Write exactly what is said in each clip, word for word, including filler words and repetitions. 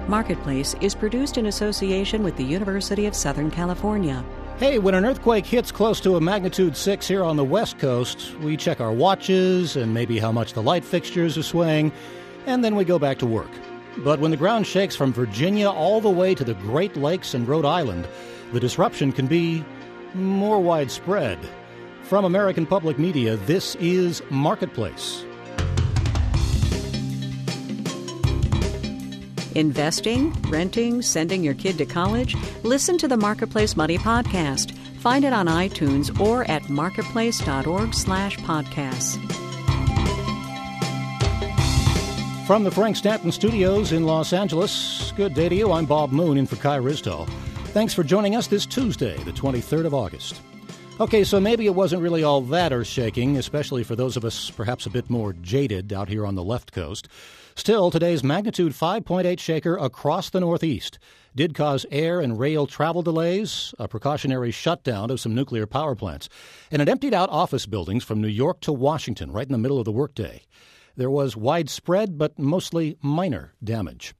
Marketplace is produced in association with the University of Southern California. Hey, when an earthquake hits close to a magnitude six here on the West Coast, we check our watches and maybe how much the light fixtures are swaying, and then we go back to work. But when the ground shakes from Virginia all the way to the Great Lakes and Rhode Island, the disruption can be more widespread. From American Public Media, this is Marketplace. Investing, renting, sending your kid to college? Listen to the Marketplace Money Podcast. Find it on iTunes or at marketplace.org slash podcasts. From the Frank Stanton Studios in Los Angeles, good day to you. I'm Bob Moon in for Kai Ristal. Thanks for joining us this Tuesday, the twenty-third of August. Okay, so maybe it wasn't really all that earth-shaking, especially for those of us perhaps a bit more jaded out here on the left coast. Still, today's magnitude five point eight shaker across the Northeast did cause air and rail travel delays, a precautionary shutdown of some nuclear power plants, and it emptied out office buildings from New York to Washington right in the middle of the workday. There was widespread but mostly minor damage.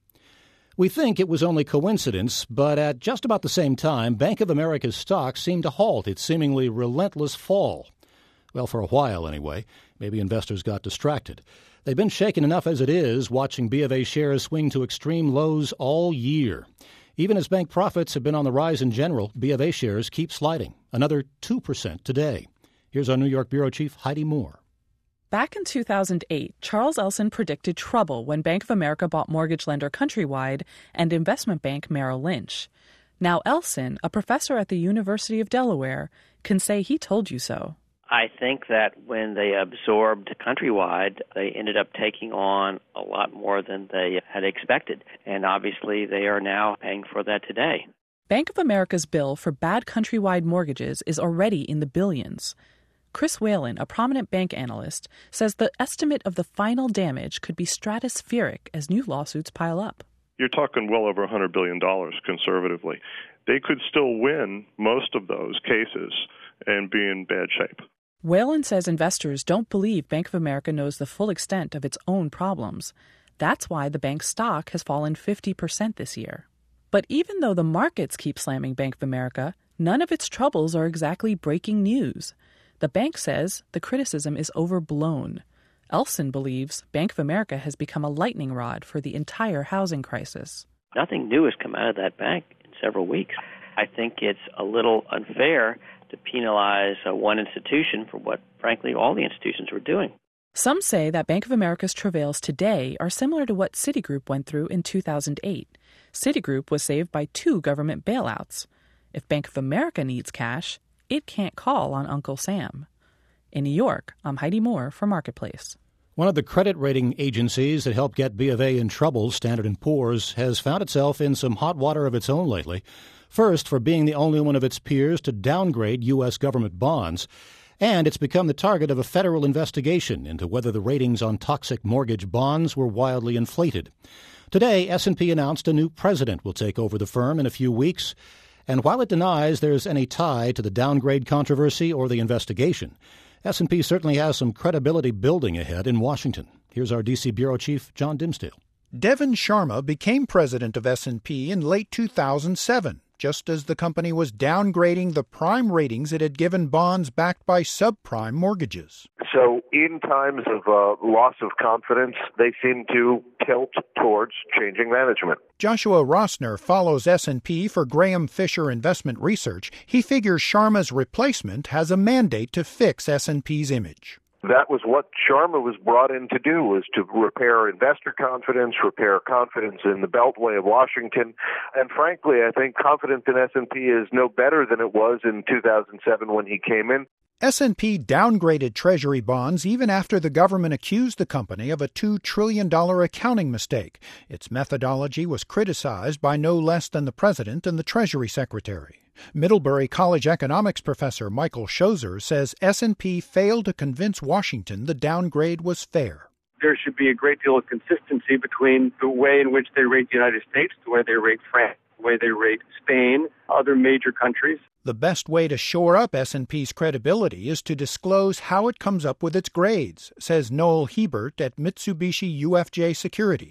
We think it was only coincidence, but at just about the same time, Bank of America's stock seemed to halt its seemingly relentless fall. Well, for a while anyway. Maybe investors got distracted. They've been shaken enough as it is, watching B of A shares swing to extreme lows all year. Even as bank profits have been on the rise in general, B of A shares keep sliding, another two percent today. Here's our New York bureau chief, Heidi Moore. Back in two thousand eight, Charles Elson predicted trouble when Bank of America bought mortgage lender Countrywide and investment bank Merrill Lynch. Now Elson, a professor at the University of Delaware, can say he told you so. I think that when they absorbed Countrywide, they ended up taking on a lot more than they had expected. And obviously, they are now paying for that today. Bank of America's bill for bad Countrywide mortgages is already in the billions. Chris Whalen, a prominent bank analyst, says the estimate of the final damage could be stratospheric as new lawsuits pile up. You're talking well over one hundred billion dollars conservatively. They could still win most of those cases and be in bad shape. Whalen says investors don't believe Bank of America knows the full extent of its own problems. That's why the bank's stock has fallen fifty percent this year. But even though the markets keep slamming Bank of America, none of its troubles are exactly breaking news. The bank says the criticism is overblown. Elson believes Bank of America has become a lightning rod for the entire housing crisis. Nothing new has come out of that bank in several weeks. I think it's a little unfair to penalize uh, one institution for what, frankly, all the institutions were doing. Some say that Bank of America's travails today are similar to what Citigroup went through in two thousand eight. Citigroup was saved by two government bailouts. If Bank of America needs cash, it can't call on Uncle Sam. In New York, I'm Heidi Moore for Marketplace. One of the credit rating agencies that helped get B of A in trouble, Standard and Poor's, has found itself in some hot water of its own lately. First, for being the only one of its peers to downgrade U S government bonds. And it's become the target of a federal investigation into whether the ratings on toxic mortgage bonds were wildly inflated. Today, S and P announced a new president will take over the firm in a few weeks. And while it denies there's any tie to the downgrade controversy or the investigation, S and P certainly has some credibility building ahead in Washington. Here's our D C bureau chief, John Dimsdale. Devin Sharma became president of S and P in late two thousand seven. Just as the company was downgrading the prime ratings it had given bonds backed by subprime mortgages. So in times of uh, loss of confidence, they seem to tilt towards changing management. Joshua Rossner follows S and P for Graham Fisher Investment Research. He figures Sharma's replacement has a mandate to fix S and P's image. That was what Sharma was brought in to do, was to repair investor confidence, repair confidence in the Beltway of Washington. And frankly, I think confidence in S and P is no better than it was in two thousand seven when he came in. S and P downgraded Treasury bonds even after the government accused the company of a two trillion dollars accounting mistake. Its methodology was criticized by no less than the president and the Treasury secretary. Middlebury College economics professor Michael Schozer says S and P failed to convince Washington the downgrade was fair. There should be a great deal of consistency between the way in which they rate the United States, the way they rate France, the way they rate Spain, other major countries. The best way to shore up S and P's credibility is to disclose how it comes up with its grades, says Noel Hebert at Mitsubishi U F J Securities.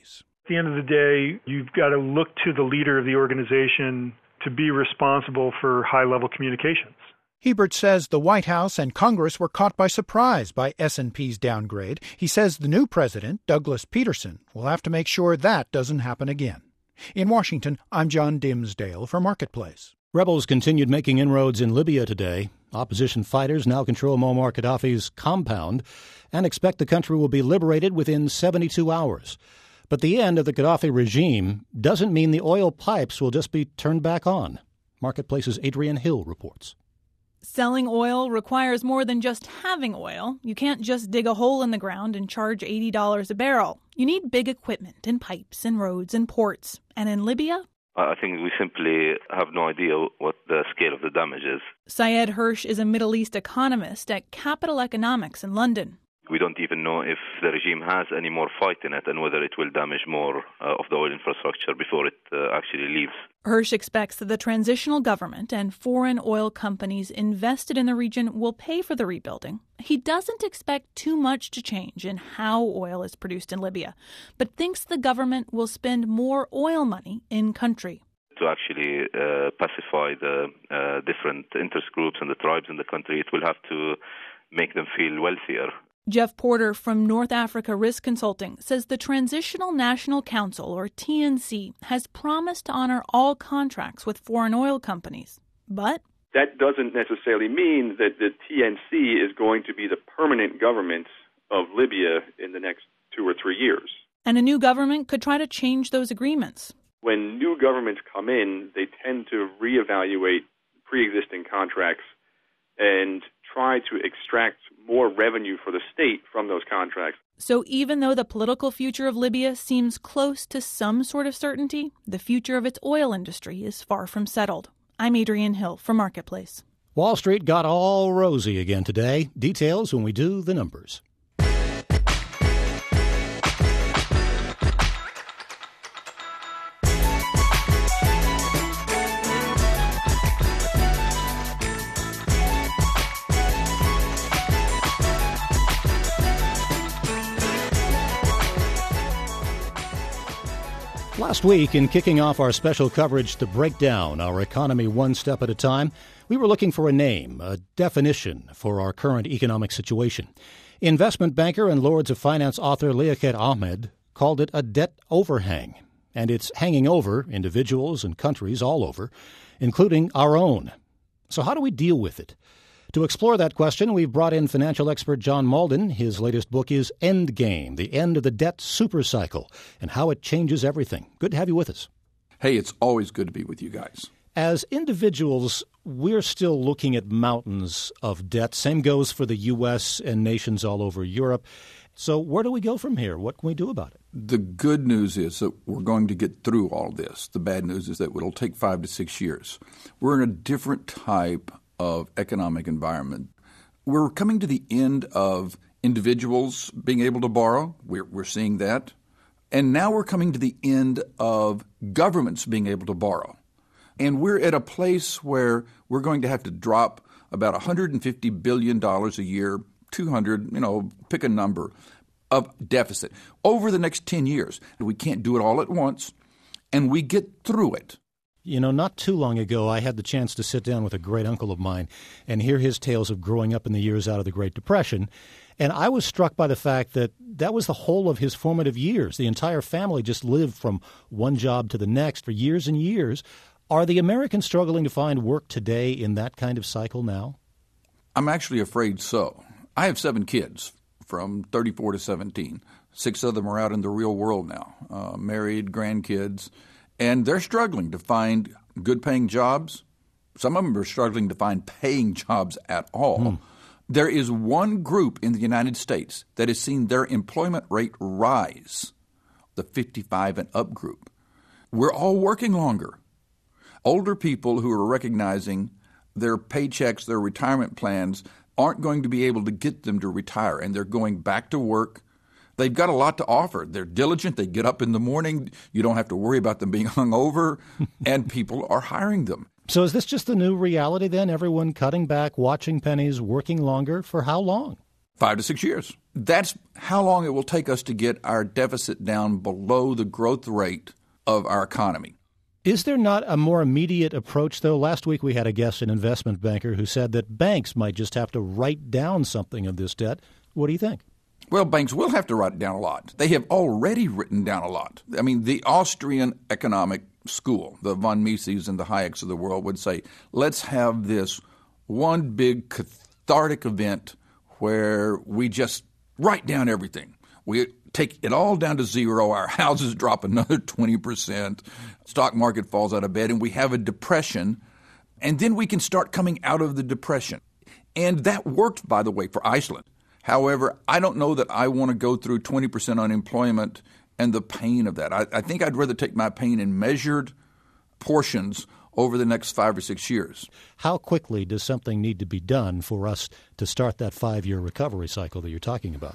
the end of the day, you've got to look to the leader of the organization to be responsible for high-level communications. Hebert says the White House and Congress were caught by surprise by S and P's downgrade. He says the new president, Douglas Peterson, will have to make sure that doesn't happen again. In Washington, I'm John Dimsdale for Marketplace. Rebels continued making inroads in Libya today. Opposition fighters now control Muammar Gaddafi's compound and expect the country will be liberated within seventy-two hours. But the end of the Gaddafi regime doesn't mean the oil pipes will just be turned back on. Marketplace's Adrian Hill reports. Selling oil requires more than just having oil. You can't just dig a hole in the ground and charge eighty dollars a barrel. You need big equipment and pipes and roads and ports. And in Libya? I think we simply have no idea what the scale of the damage is. Syed Hirsch is a Middle East economist at Capital Economics in London. We don't even know if the regime has any more fight in it and whether it will damage more uh, of the oil infrastructure before it uh, actually leaves. Hirsch expects that the transitional government and foreign oil companies invested in the region will pay for the rebuilding. He doesn't expect too much to change in how oil is produced in Libya, but thinks the government will spend more oil money in country. To actually uh, pacify the uh, different interest groups and the tribes in the country, it will have to make them feel wealthier. Jeff Porter from North Africa Risk Consulting says the Transitional National Council, or T N C, has promised to honor all contracts with foreign oil companies. But that doesn't necessarily mean that the T N C is going to be the permanent government of Libya in the next two or three years. And a new government could try to change those agreements. When new governments come in, they tend to reevaluate pre-existing contracts and try to extract more revenue for the state from those contracts. So even though the political future of Libya seems close to some sort of certainty, the future of its oil industry is far from settled. I'm Adrian Hill for Marketplace. Wall Street got all rosy again today. Details when we do the numbers. Last week, in kicking off our special coverage to break down our economy one step at a time, we were looking for a name, a definition for our current economic situation. Investment banker and Lords of Finance author Liaquat Ahmed called it a debt overhang, and it's hanging over individuals and countries all over, including our own. So how do we deal with it? To explore that question, we've brought in financial expert John Malden. His latest book is Endgame, The End of the Debt Supercycle, and How It Changes Everything. Good to have you with us. Hey, it's always good to be with you guys. As individuals, we're still looking at mountains of debt. Same goes for the U S and nations all over Europe. So where do we go from here? What can we do about it? The good news is that we're going to get through all this. The bad news is that it'll take five to six years. We're in a different type of economic environment. We're coming to the end of individuals being able to borrow. We're, we're seeing that. And now we're coming to the end of governments being able to borrow. And we're at a place where we're going to have to drop about one hundred fifty billion dollars a year, two hundred, you know, pick a number, of deficit over the next ten years. We can't do it all at once, and we get through it. You know, not too long ago, I had the chance to sit down with a great uncle of mine and hear his tales of growing up in the years out of the Great Depression. And I was struck by the fact that that was the whole of his formative years. The entire family just lived from one job to the next for years and years. Are the Americans struggling to find work today in that kind of cycle now? I'm actually afraid so. I have seven kids from thirty-four to seventeen. Six of them are out in the real world now, uh, married, grandkids. And they're struggling to find good-paying jobs. Some of them are struggling to find paying jobs at all. Hmm. There is one group in the United States that has seen their employment rate rise, the fifty-five and up group. We're all working longer. Older people who are recognizing their paychecks, their retirement plans, aren't going to be able to get them to retire, and they're going back to work. They've got a lot to offer. They're diligent. They get up in the morning. You don't have to worry about them being hungover, and people are hiring them. So is this just the new reality then? Everyone cutting back, watching pennies, working longer? For how long? Five to six years. That's how long it will take us to get our deficit down below the growth rate of our economy. Is there not a more immediate approach, though? Last week we had a guest, an investment banker, who said that banks might just have to write down something of this debt. What do you think? Well, banks will have to write down a lot. They have already written down a lot. I mean, the Austrian economic school, the von Mises and the Hayeks of the world would say, let's have this one big cathartic event where we just write down everything. We take it all down to zero. Our houses drop another twenty percent. Stock market falls out of bed, and we have a depression. And then we can start coming out of the depression. And that worked, by the way, for Iceland. However, I don't know that I want to go through twenty percent unemployment and the pain of that. I, I think I'd rather take my pain in measured portions over the next five or six years. How quickly does something need to be done for us to start that five-year recovery cycle that you're talking about?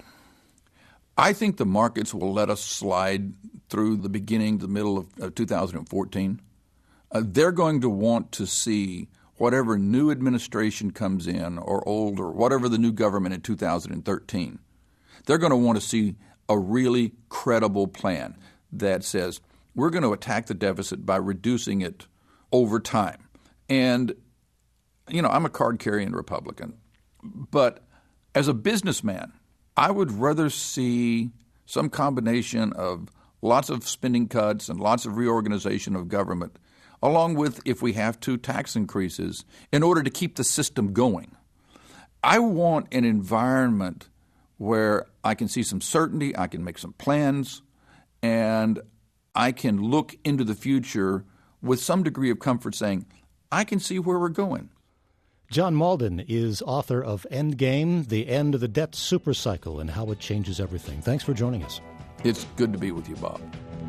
I think the markets will let us slide through the beginning, the middle of, of two thousand fourteen. Uh, they're going to want to see whatever new administration comes in, or old, or whatever the new government in two thousand thirteen. They're going to want to see a really credible plan that says we're going to attack the deficit by reducing it over time. And, you know, I'm a card-carrying Republican, but as a businessman, I would rather see some combination of lots of spending cuts and lots of reorganization of government, along with, if we have to, tax increases in order to keep the system going. I want an environment where I can see some certainty, I can make some plans, and I can look into the future with some degree of comfort saying, I can see where we're going. John Mauldin is author of Endgame, The End of the Debt Supercycle and How It Changes Everything. Thanks for joining us. It's good to be with you, Bob.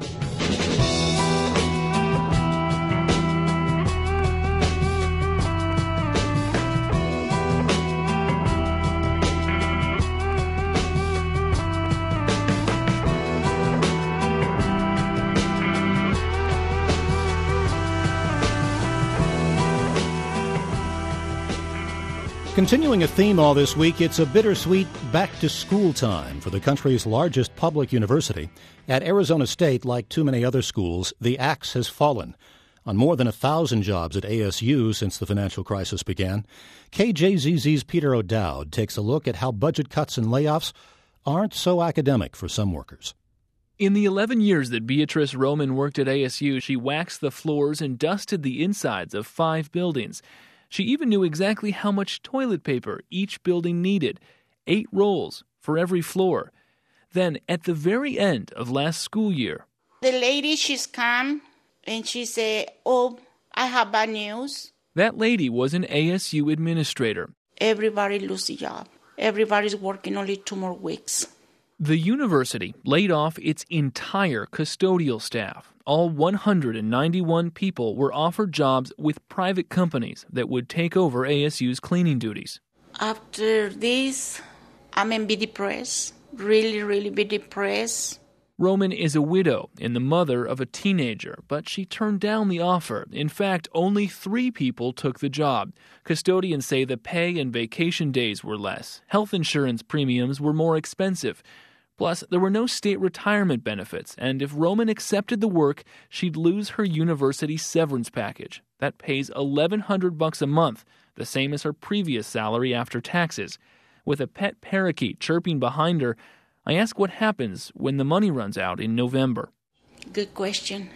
Continuing a theme all this week, it's a bittersweet back-to-school time for the country's largest public university. At Arizona State, like too many other schools, the axe has fallen on more than a thousand jobs at A S U since the financial crisis began. K J Z Z's Peter O'Dowd takes a look at how budget cuts and layoffs aren't so academic for some workers. In the eleven years that Beatrice Roman worked at A S U, she waxed the floors and dusted the insides of five buildings. She even knew exactly how much toilet paper each building needed, eight rolls for every floor. Then, at the very end of last school year, the lady, she's come, and she said, oh, I have bad news. That lady was an A S U administrator. Everybody lose a job. Everybody's working only two more weeks. The university laid off its entire custodial staff. All one hundred ninety-one people were offered jobs with private companies that would take over A S U's cleaning duties. After this, I'm in be depressed, really, really be depressed. Roman is a widow and the mother of a teenager, but she turned down the offer. In fact, only three people took the job. Custodians say the pay and vacation days were less. Health insurance premiums were more expensive. Plus, there were no state retirement benefits, and if Roman accepted the work, she'd lose her university severance package. That pays eleven hundred bucks a month, the same as her previous salary after taxes. With a pet parakeet chirping behind her, I ask what happens when the money runs out in November. Good question.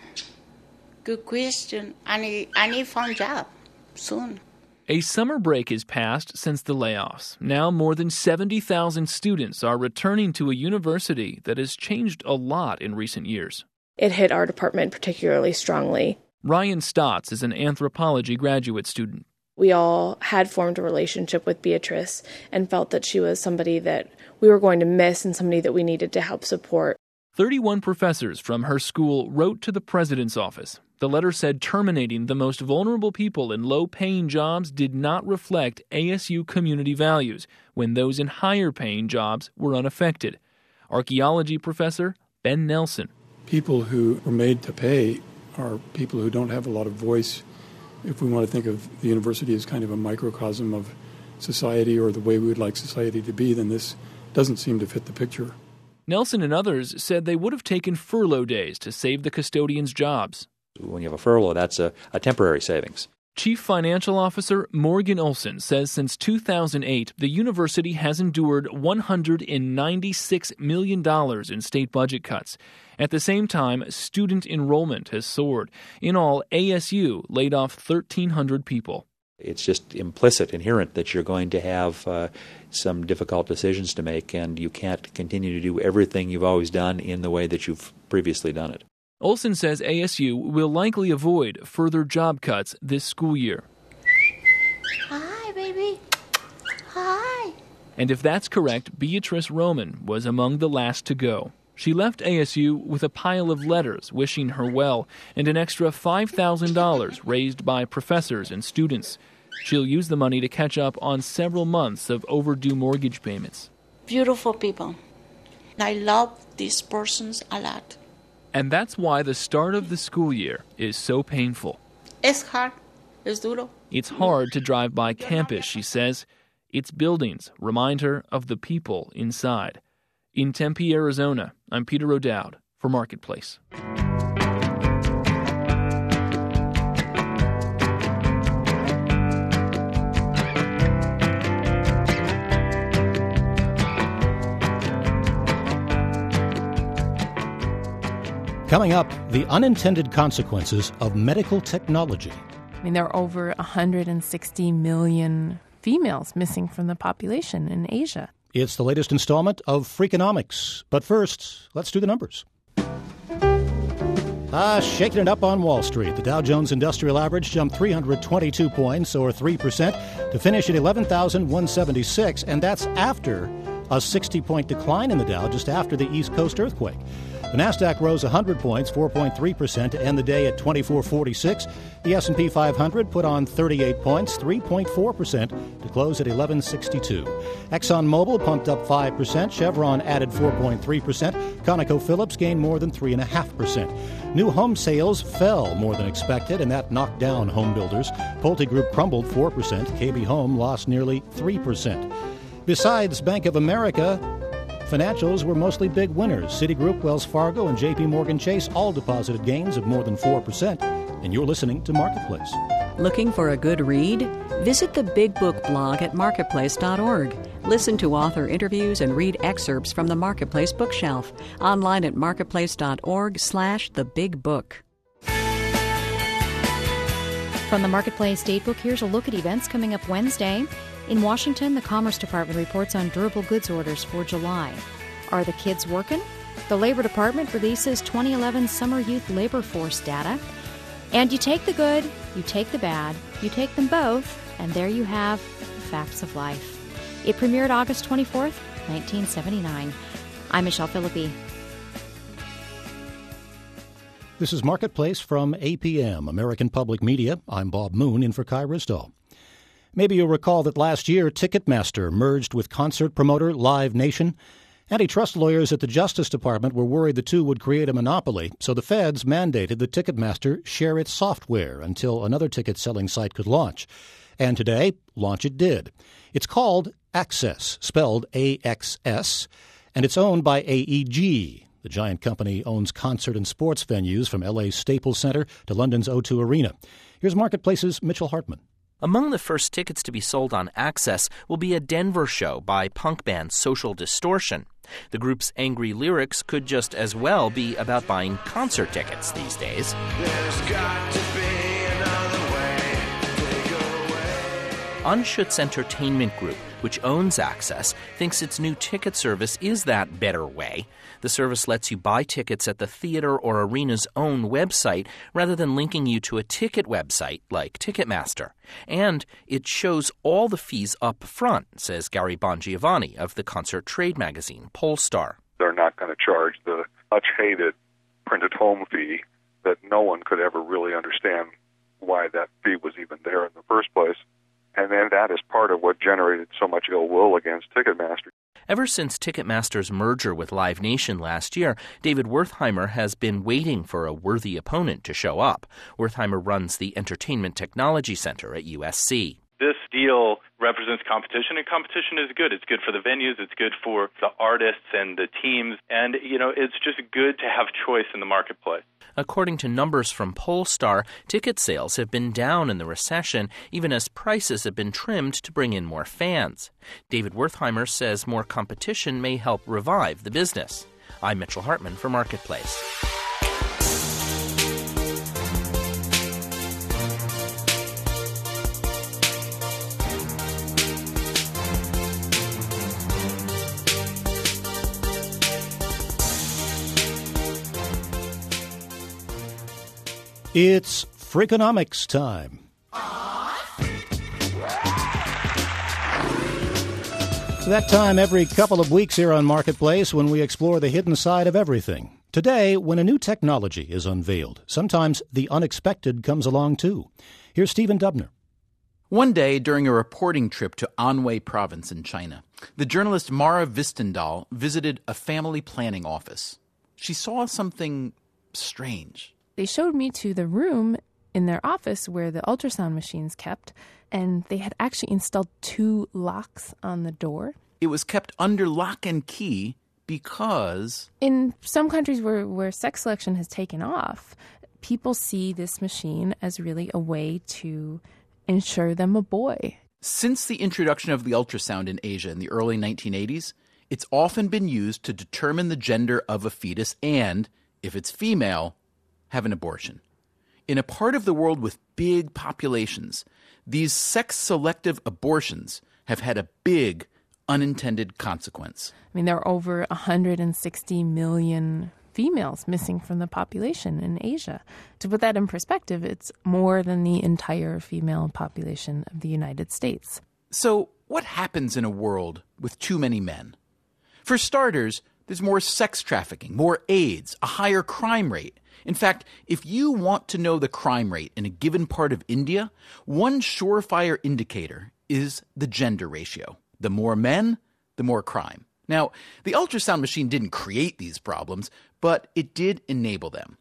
Good question. I need, I need a fun job soon. A summer break has passed since the layoffs. Now more than seventy thousand students are returning to a university that has changed a lot in recent years. It hit our department particularly strongly. Ryan Stotts is an anthropology graduate student. We all had formed a relationship with Beatrice and felt that she was somebody that we were going to miss and somebody that we needed to help support. thirty-one professors from her school wrote to the president's office. The letter said terminating the most vulnerable people in low-paying jobs did not reflect A S U community values when those in higher-paying jobs were unaffected. Archaeology professor Ben Nelson. People who are made to pay are people who don't have a lot of voice. If we want to think of the university as kind of a microcosm of society or the way we would like society to be, then this doesn't seem to fit the picture. Nelson and others said they would have taken furlough days to save the custodians' jobs. When you have a furlough, that's a, a temporary savings. Chief Financial Officer Morgan Olson says since two thousand eight, the university has endured one hundred ninety-six million dollars in state budget cuts. At the same time, student enrollment has soared. In all, A S U laid off thirteen hundred people. It's just implicit, inherent, that you're going to have uh, some difficult decisions to make, and you can't continue to do everything you've always done in the way that you've previously done it. Olson says A S U will likely avoid further job cuts this school year. Hi, baby. Hi. And if that's correct, Beatrice Roman was among the last to go. She left A S U with a pile of letters wishing her well and an extra five thousand dollars raised by professors and students. She'll use the money to catch up on several months of overdue mortgage payments. Beautiful people. I love these persons a lot. And that's why the start of the school year is so painful. It's hard. It's duro. It's hard to drive by campus, she says. Its buildings remind her of the people inside. In Tempe, Arizona, I'm Peter O'Dowd for Marketplace. Coming up, the unintended consequences of medical technology. I mean, there are over one hundred sixty million females missing from the population in Asia. It's the latest installment of Freakonomics. But first, let's do the numbers. Ah, shaking it up on Wall Street. The Dow Jones Industrial Average jumped three hundred twenty-two points, or three percent, to finish at eleven thousand one hundred seventy-six, and that's after a sixty-point decline in the Dow just after the East Coast earthquake. The Nasdaq rose one hundred points, four point three percent, to end the day at twenty-four forty-six. The S and P five hundred put on thirty-eight points, three point four percent, to close at eleven sixty-two. ExxonMobil pumped up five percent. Chevron added four point three percent. ConocoPhillips gained more than three point five percent. New home sales fell more than expected, and that knocked down home builders. Pulte Group crumbled four percent. K B Home lost nearly three percent. Besides Bank of America, financials were mostly big winners. Citigroup, Wells Fargo, and J P Morgan Chase all deposited gains of more than four percent. And you're listening to Marketplace. Looking for a good read? Visit the Big Book blog at marketplace dot org. Listen to author interviews and read excerpts from the Marketplace bookshelf. Online at marketplace dot org slash the big book. From the Marketplace Datebook, here's a look at events coming up Wednesday. In Washington, the Commerce Department reports on durable goods orders for July. Are the kids working? The Labor Department releases twenty eleven Summer Youth Labor Force data. And you take the good, you take the bad, you take them both, and there you have the facts of life. It premiered August twenty-fourth, nineteen seventy-nine. I'm Michelle Philippi. This is Marketplace from A P M, American Public Media. I'm Bob Moon, in for Kai Risto. Maybe you'll recall that last year, Ticketmaster merged with concert promoter Live Nation. Antitrust lawyers at the Justice Department were worried the two would create a monopoly, so the feds mandated that Ticketmaster share its software until another ticket-selling site could launch. And today, launch it did. It's called Access, spelled A X S, and it's owned by A E G. The giant company owns concert and sports venues from L A's Staples Center to London's O two Arena. Here's Marketplace's Mitchell Hartman. Among the first tickets to be sold on Access will be a Denver show by punk band Social Distortion. The group's angry lyrics could just as well be about buying concert tickets these days. There's got to be another way. Take away. Anschutz Entertainment Group, which owns Access, thinks its new ticket service is that better way. The service lets you buy tickets at the theater or arena's own website rather than linking you to a ticket website like Ticketmaster. And it shows all the fees up front, says Gary Bongiovanni of the concert trade magazine Polestar. They're not going to charge the much-hated printed home fee that no one could ever really understand why that fee was even there in the first place. And then that is part of what generated so much ill will against Ticketmaster. Ever since Ticketmaster's merger with Live Nation last year, David Wertheimer has been waiting for a worthy opponent to show up. Wertheimer runs the Entertainment Technology Center at U S C. This deal represents competition, and competition is good. It's good for the venues. It's good for the artists and the teams. And, you know, it's just good to have choice in the marketplace. According to numbers from Pollstar, ticket sales have been down in the recession, even as prices have been trimmed to bring in more fans. David Wertheimer says more competition may help revive the business. I'm Mitchell Hartman for Marketplace. It's Freakonomics time. It's that time every couple of weeks here on Marketplace when we explore the hidden side of everything. Today, when a new technology is unveiled, sometimes the unexpected comes along too. Here's Stephen Dubner. One day, during a reporting trip to Anhui province in China, the journalist Mara Vistendahl visited a family planning office. She saw something strange. They showed me to the room in their office where the ultrasound machines kept, and they had actually installed two locks on the door. It was kept under lock and key because... In some countries where, where sex selection has taken off, people see this machine as really a way to ensure them a boy. Since the introduction of the ultrasound in Asia in the early nineteen eighties, it's often been used to determine the gender of a fetus and, if it's female, have an abortion. In a part of the world with big populations, these sex-selective abortions have had a big unintended consequence. I mean, there are over one hundred sixty million females missing from the population in Asia. To put that in perspective, it's more than the entire female population of the United States. So what happens in a world with too many men? For starters, there's more sex trafficking, more AIDS, a higher crime rate. In fact, if you want to know the crime rate in a given part of India, one surefire indicator is the gender ratio. The more men, the more crime. Now, the ultrasound machine didn't create these problems, but it did enable them.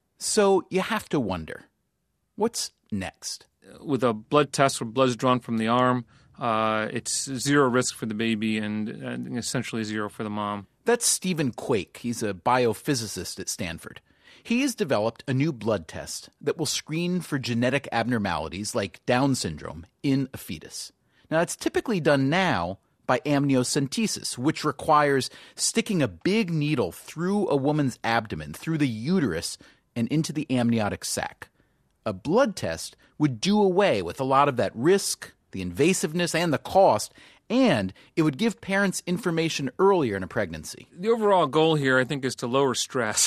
So you have to wonder, what's next? With a blood test where blood's drawn from the arm, uh, it's zero risk for the baby and, and essentially zero for the mom. That's Stephen Quake. He's a biophysicist at Stanford. He has developed a new blood test that will screen for genetic abnormalities like Down syndrome in a fetus. Now, it's typically done now by amniocentesis, which requires sticking a big needle through a woman's abdomen, through the uterus, and into the amniotic sac. A blood test would do away with a lot of that risk, the invasiveness, and the cost, and it would give parents information earlier in a pregnancy. The overall goal here, I think, is to lower stress.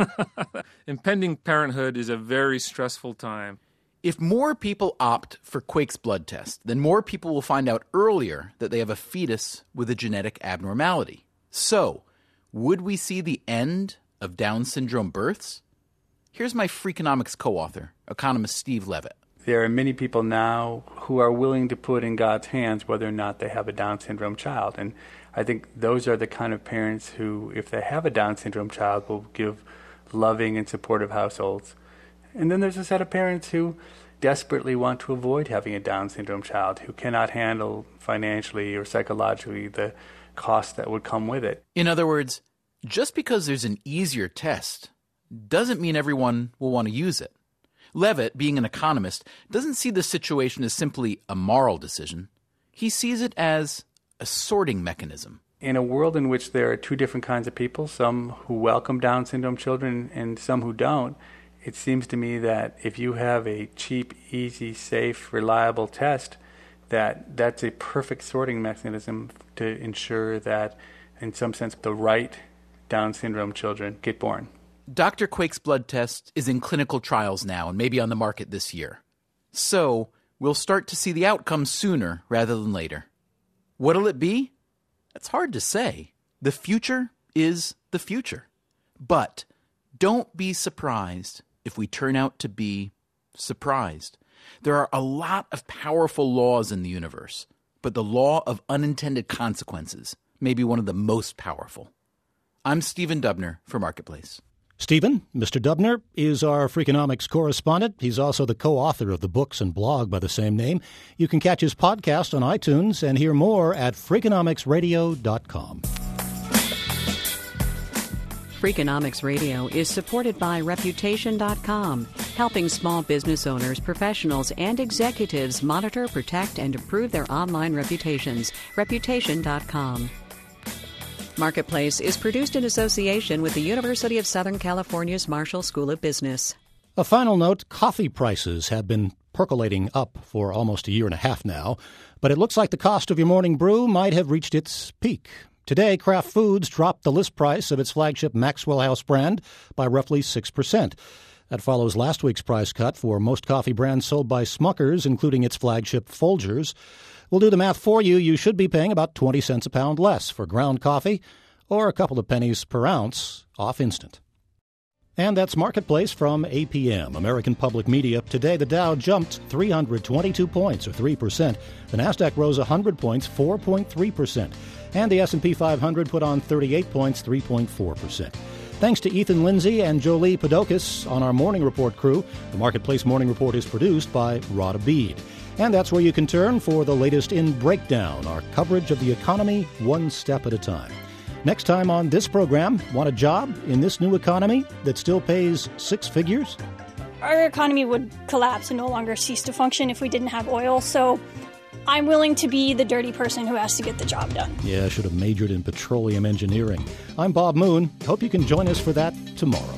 Impending parenthood is a very stressful time. If more people opt for Quake's blood test, then more people will find out earlier that they have a fetus with a genetic abnormality. So, would we see the end of Down syndrome births? Here's my Freakonomics co-author, economist Steve Levitt. There are many people now who are willing to put in God's hands whether or not they have a Down syndrome child. And I think those are the kind of parents who, if they have a Down syndrome child, will give loving and supportive households. And then there's a set of parents who desperately want to avoid having a Down syndrome child, who cannot handle financially or psychologically the cost that would come with it. In other words, just because there's an easier test doesn't mean everyone will want to use it. Levitt, being an economist, doesn't see the situation as simply a moral decision. He sees it as a sorting mechanism. In a world in which there are two different kinds of people, some who welcome Down syndrome children and some who don't, it seems to me that if you have a cheap, easy, safe, reliable test, that that's a perfect sorting mechanism to ensure that, in some sense, the right Down syndrome children get born. Doctor Quake's blood test is in clinical trials now and may be on the market this year. So, we'll start to see the outcome sooner rather than later. What'll it be? That's hard to say. The future is the future. But don't be surprised if we turn out to be surprised. There are a lot of powerful laws in the universe, but the law of unintended consequences may be one of the most powerful. I'm Stephen Dubner for Marketplace. Stephen, Mister Dubner, is our Freakonomics correspondent. He's also the co-author of the books and blog by the same name. You can catch his podcast on iTunes and hear more at freakonomics radio dot com. Freakonomics Radio is supported by reputation dot com, helping small business owners, professionals, and executives monitor, protect, and improve their online reputations. reputation dot com. Marketplace is produced in association with the University of Southern California's Marshall School of Business. A final note, coffee prices have been percolating up for almost a year and a half now, but it looks like the cost of your morning brew might have reached its peak. Today, Kraft Foods dropped the list price of its flagship Maxwell House brand by roughly six percent. That follows last week's price cut for most coffee brands sold by Smuckers, including its flagship Folgers. We'll do the math for you. You should be paying about twenty cents a pound less for ground coffee or a couple of pennies per ounce off instant. And that's Marketplace from A P M, American Public Media. Today, the Dow jumped three hundred twenty-two points, or three percent. The Nasdaq rose one hundred points, four point three percent. And the S and P five hundred put on thirty-eight points, three point four percent. Thanks to Ethan Lindsay and Jolie Podokis on our Morning Report crew. The Marketplace Morning Report is produced by Rod Abid. And that's where you can turn for the latest in Breakdown, our coverage of the economy one step at a time. Next time on this program, want a job in this new economy that still pays six figures? Our economy would collapse and no longer cease to function if we didn't have oil, so I'm willing to be the dirty person who has to get the job done. Yeah, I should have majored in petroleum engineering. I'm Bob Moon. Hope you can join us for that tomorrow.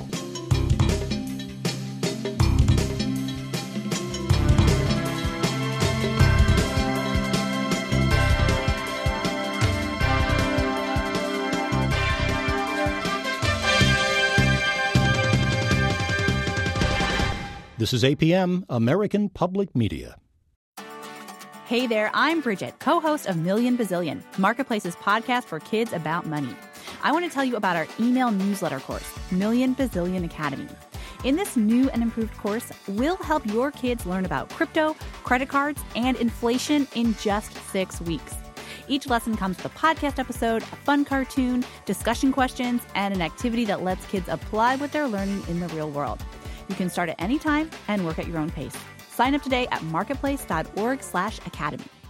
This is A P M, American Public Media. Hey there, I'm Bridget, co-host of Million Bazillion, Marketplace's podcast for kids about money. I want to tell you about our email newsletter course, Million Bazillion Academy. In this new and improved course, we'll help your kids learn about crypto, credit cards, and inflation in just six weeks. Each lesson comes with a podcast episode, a fun cartoon, discussion questions, and an activity that lets kids apply what they're learning in the real world. You can start at any time and work at your own pace. Sign up today at marketplace dot org slash academy.